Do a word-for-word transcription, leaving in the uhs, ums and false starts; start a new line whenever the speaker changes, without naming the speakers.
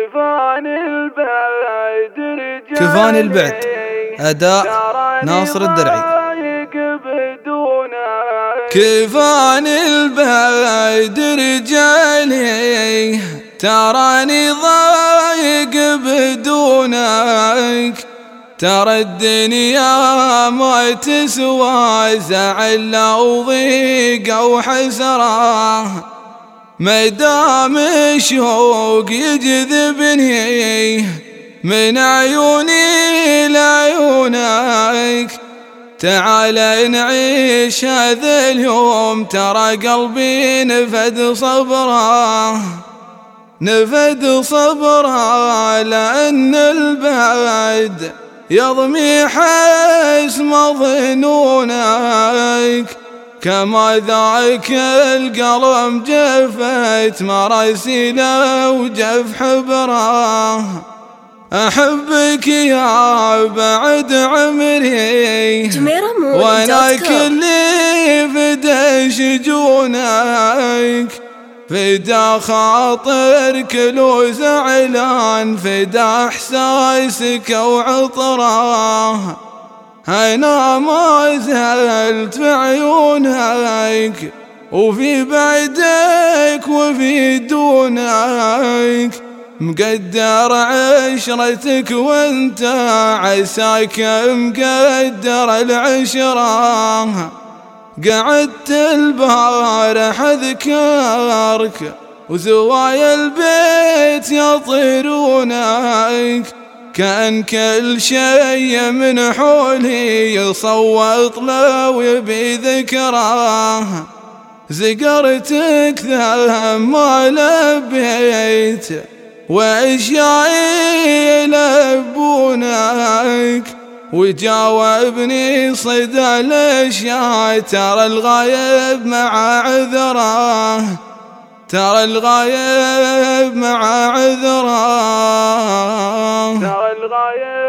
كفان البعد رجالي
كفان البعد أداء ناصر الدرعي.
كفان البعد رجالي تراني ضايق بدونك، ترى الدنيا ما تسوى زعل أو ضيق أو حسرة، مدام الشوق يجذبني من عيوني لعيونك، تعال نعيش هذا اليوم، ترى قلبي نفد صبره نفد صبره، لأن البعد يضمي حس مظنونك، كما ذاك القلم جفت مراسيله وجف حبره، أحبك يا بعد عمري وانا كلي فدا شجونك، فدا خاطر كلو زعلان، فدا احساسك وعطره، أنا ما زلت في عيونك وفي بعدك وفي دونك، مقدر عشرتك وانت عساك مقدر العشرة، قعدت البارح اذكرك وزوايا البيت يطيرونك، كان كل شيء من حولي يصوت لو يبي ذكره، زقرتك ذم ما لبيت واشيائي يلبونك، وجاوبني صدى الاشياء، ترى الغايب مع عذره، ترى الغايب مع عذره، ترى الغايب